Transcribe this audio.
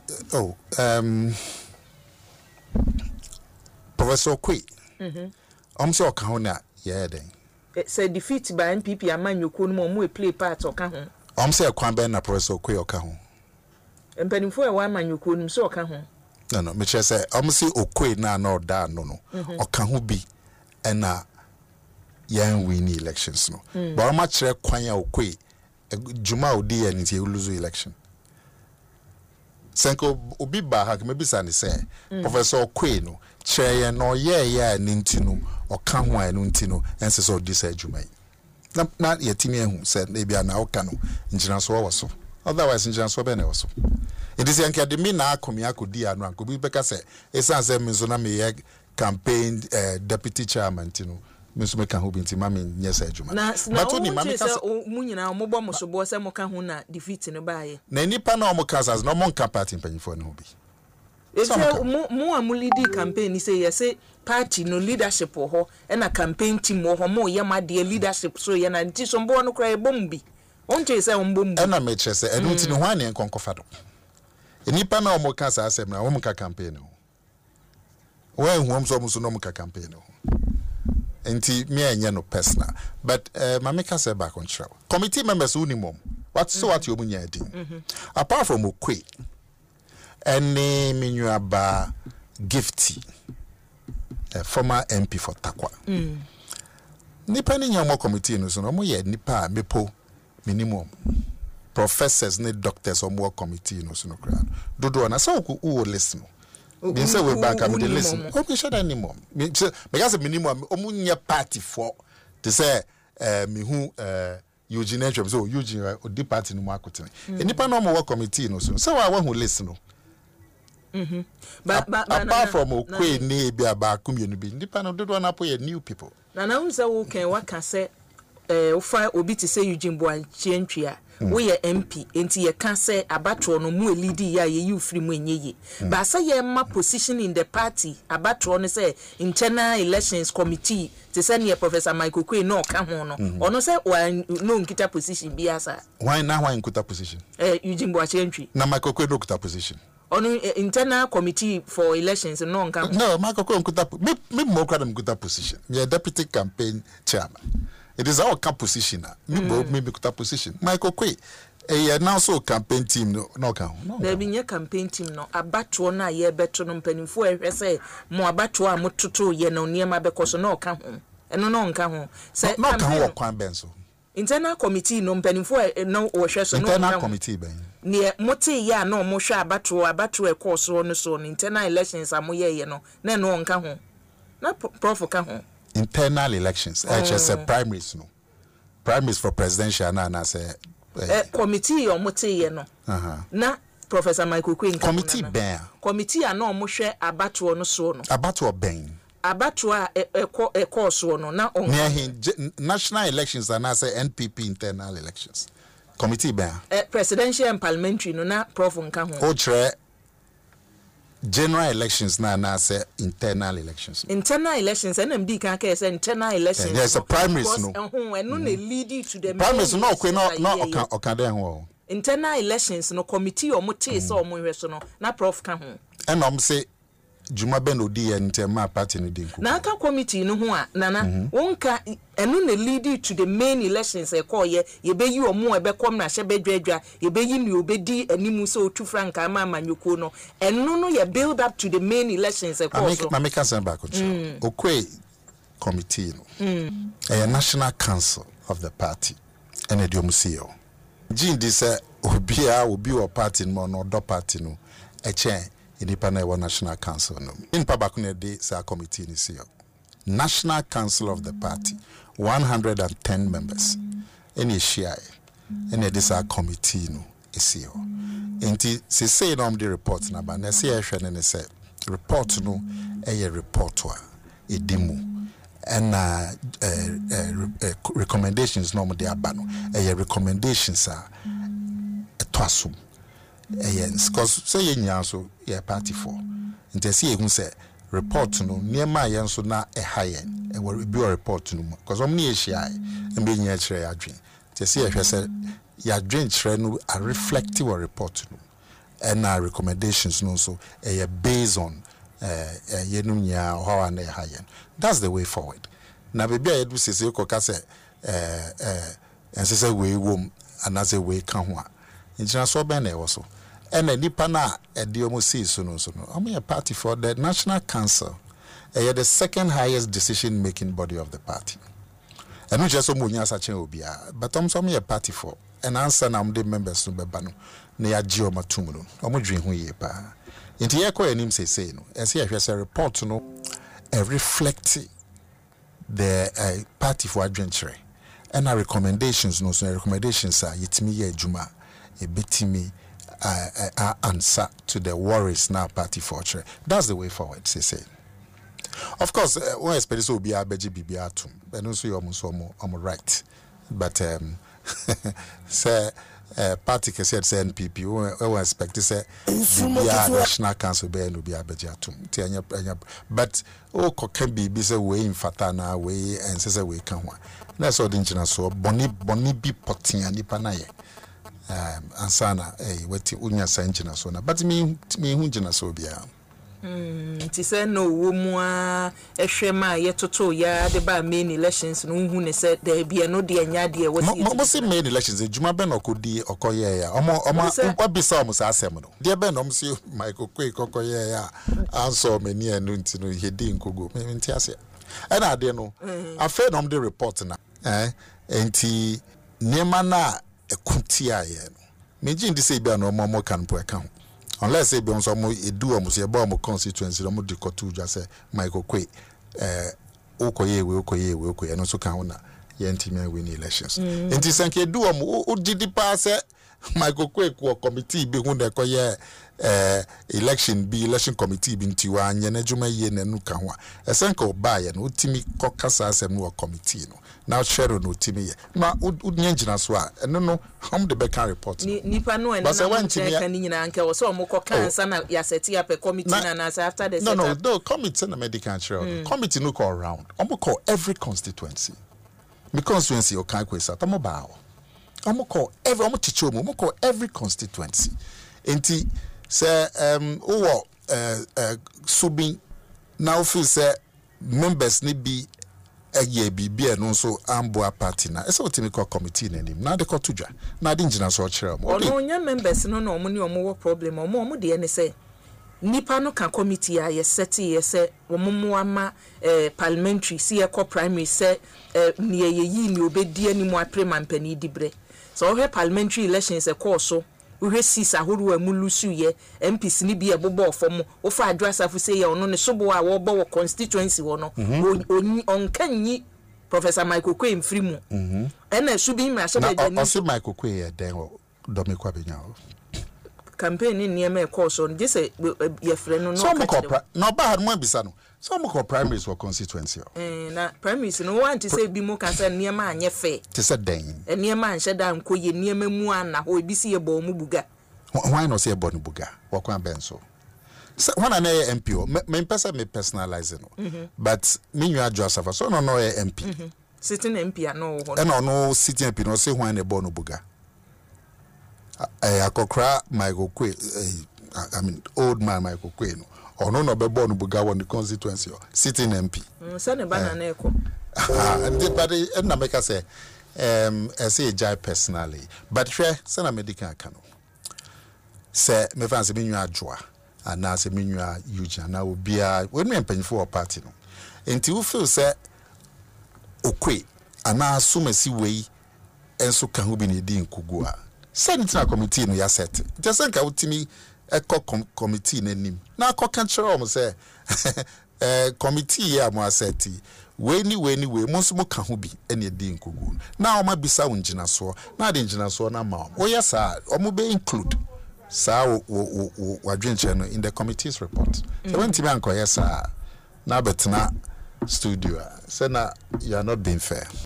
Professor Kwe. So Kahuna, yeah, then. Say defeat by NPP, a man you could more play part or Kahun. Say a Quamben, a Professor Kwe or Kahun. And penny for a one man you couldn't so Kahun. No, Mitchell say, say Okwe na no da no. Or Kahu be and young winning elections no. But much Kwanya Okwe, Juma Odi and it's a lose election. Senko Obiba hak maybe Sani say, Professor Okwe no, chair no yeah nintino or Kahwa nintino, and so this Jumai. Not yet Timmy who said maybe an Okano in Janso was so. Otherwise in Janso Bene was so. It is an academy now Komiaku dia and Ranko Bibeka say, it's as a Mizonami campaign deputy chairman, Miss Mekan who been Timami, yes, Juma. But only Mamma Munina, Mobamo Sobosa Mokahuna defeating a buy. Nanipa no Mokazas, no monka party in Penny for Nobi. It's a more Mulidi campaign, he say, yes, party no leadership or ho, and a campaign team or more Yama dear leadership, so yan and Tison Bono cry bombi. On to say on boom. And I made say, and don't know one and concofado. Nipa na omokasa asem na omka campaign ho when homes almost no omka campaign ho enti me anya no personal but mameka say back on travel committee members unimum what so what you munya din apart from Okwe any menuaba Gifty former MP for Takwa nipa ni nyamo committee no so no mo ye nipa mepo minimum professors ne doctors or more committee no so no crowd dodo na so who listen me say we back am dey listen o be sure anymore me because minimum omunya party for to say me who Eugene Entrum so Eugene odi party no makote nipa no more committee no so I want who listen no but apart from Okwe ne bia ba community bi nipa no dodo na po new people na unza wo kan waka say ofa obi ti say Eugene Boachientwia we MP enti ye kan say abatro no mu elidi ya ye you free mu enyeye but say ye ma position in the party abatro no say internal elections committee ti say ne Professor Michael Kwe no ka ho no ono say no nkita position bi asa why nkita position Eugene Boachientwi na Michael Kwe no nkita position ono internal committee for elections no nka no Michael Kwe nkita me mo kwa nkita position me deputy campaign chairman. It is our camp position. Me position. Michael Kwe, now so campaign team no can. There be a campaign team no. Abatwa na ye beto no mpanimfo ehwe say mo abatwa amototo ye no niema because no ka ho. Eno no nka ho. Say no ka ho kwan ben so. Internal committee no mpanimfo no ohwe so no. Internal committee ben. Ne mote ya no mo hwe abatwa e course no so internal elections amoye no. Na no nka ho. Na prof ka ho. Internal elections, just primaries no. Primaries for presidential na say committee or mote no. Na Professor Michael Kwe committee ben. Committee a no mo hwe abatwo no so no. Abatwo ben. Abatwo a e course no na on. National elections and say NPP internal elections. Committee ben. Presidential and parliamentary no na prof nka ho. O chere general elections na say internal elections. Internal elections NMD can say internal elections. There's a primaries no. And no lead to the primaries no kwe no okade ho. Internal elections no committee or mote so mo hwe so no na prof ka ho. And say Juma Ben odi ntema party no din. Na aka committee no ho a nana wonka enu na lead to the main elections e call ye be yi omo e be kom na hye bedwadwa ye be yi ni obedi animu so otu franka ama amanyoko no enu no ye build up to the main elections e call so. Make us back Okwe committee no. A national council of the party and ediomusio. Jin this obi or party no no do party no e chen independent national council no. In Pabakune de say committee ni see. National Council of the party, 110 members. Any share, any this committee no is here. Enti se say no the report na ba na say ehwe ne say report no report to edimu and recommendations no de aba no recommendations to assume because say nya so party for enti say ehun say report no niema yen so na ehayen e will be a report no because omni ehia e be nya kire adwen te se ehwe se ya adwen kire no a reflective report no and our recommendations no so based on yenumnya how and hayen. That's the way forward. Na baby I do say ko ka say and say we wom another way kan ho a ntina so be na e wo so and nipa na e de omo see so no I'm a party for the National Council. The second highest decision making body of the party. And not just omunya sache obia, but I'm some a party for and answer na the members no beba no na ya gi o matum no omo dwen ho ye pa. Nti ye ko enim say no e say a report no reflect the party for adventure and our recommendations no so recommendations are yitimi ye adwuma e betimi answer to the worries now party for sure. That's the way forward say. Of course, one expect so be a beji bibiatum, and also you're almost right. But say party said NPP, we expect to say National Council be no be a bejiatum. But can be say way in fatana way and says we can one. That's all the engineer so boni be potting and nipanaye. And sana weti unya sa engineer so na. But me engineer so be ti say no wo mu a ehwema ye toto ya de ba main elections no hu ne say there be no de anya de wo si mo say main elections ejuma be no kodi okoye ya omo obisa omo sa asem no de be no mo say Michael Kwei kokoye ya answer mani anu nti no hedi nkogo me nti ase e na ade no afa no de report na enti nema na ekuti aye no meji ndi say bia no mo kan po eka ho. Unless they be on some do almost a bomb constituency, no de cotu just say Michael Kwei, Okoye, and also Kauna, Yentima win elections. And this and do did the pass Michael Kwei committee be when they call election committee being Tiwan, Yenajuma Yen and Nukawa. A sanko by and Utimi Caucus and more committee. Now Cheryl no Timmy. Ma udnyenjina swa. No how the back report. Nipa no and I went to Canina uncle so moko cancer ya seti up a committee and as after the no committee na medical Cheryl. Committee no call around. Call every constituency. Me constituency o kan kwesa tomo ba o. Call every omo call every constituency. Enti say owo subin now feel say members ni be ye be no so amboa party na ese otimi ko committee na nim na de ko tudwa na de ngina so kire mo ono nya members no na omo ni omo wo problem omo de ne say nipa no kan committee a ye set ye say omo ama parliamentary see ko primary say ni ye yi ni obedi ani mo aprema mpani dibre so we parliamentary elections e course so we see sahoru amulusu ye MPs ni bi ebobo ofom wo fa address afu say ye ono ne sobo a wo bo constituency wo no onkanyi Professor Michael Kwei mfiri mu na subi mi ashe be ni o Michael Kwei ye den wo do me kwa benya campaign ni e course on this ye frɛ no no ka no ba had mo bisa no so mo ko primaries for constituency na primaries no want to say bi mo kan say niema anye fe te say den niema anhye da nkoye niema mu ana ho ebi si ye bo mu buga why no say bo no buga wo kwa benso so when an MPO me person me personalize no but me nwa Joseph so no MP sitting MP no ho no sitting MP no say when e bo no buga akokra Michael Kwei I mean old man Michael Kwei no ono no be born buga won the constituency sitting MP say ne bana na eko and but na make say say jai personally but hwe say na medical aka no say me fancy me nwa adwoa ana say me nwa yuja na obia when me mpanyfo party no enti wo feel say okwe ana asumasi wei enso ka ho bi ne di nkugu a Senate committee no ya set just nka utimi committee nanim na akoka kire o say committee ya mo aseti we ni mo so mo ka ho bi ene di nkugu na o ma bisa wongina so na de ngina so na ma o yesa o mo be include sa wadwenche no in the committee's report so when tibi anko yesa na betena studio say na you are not being fair.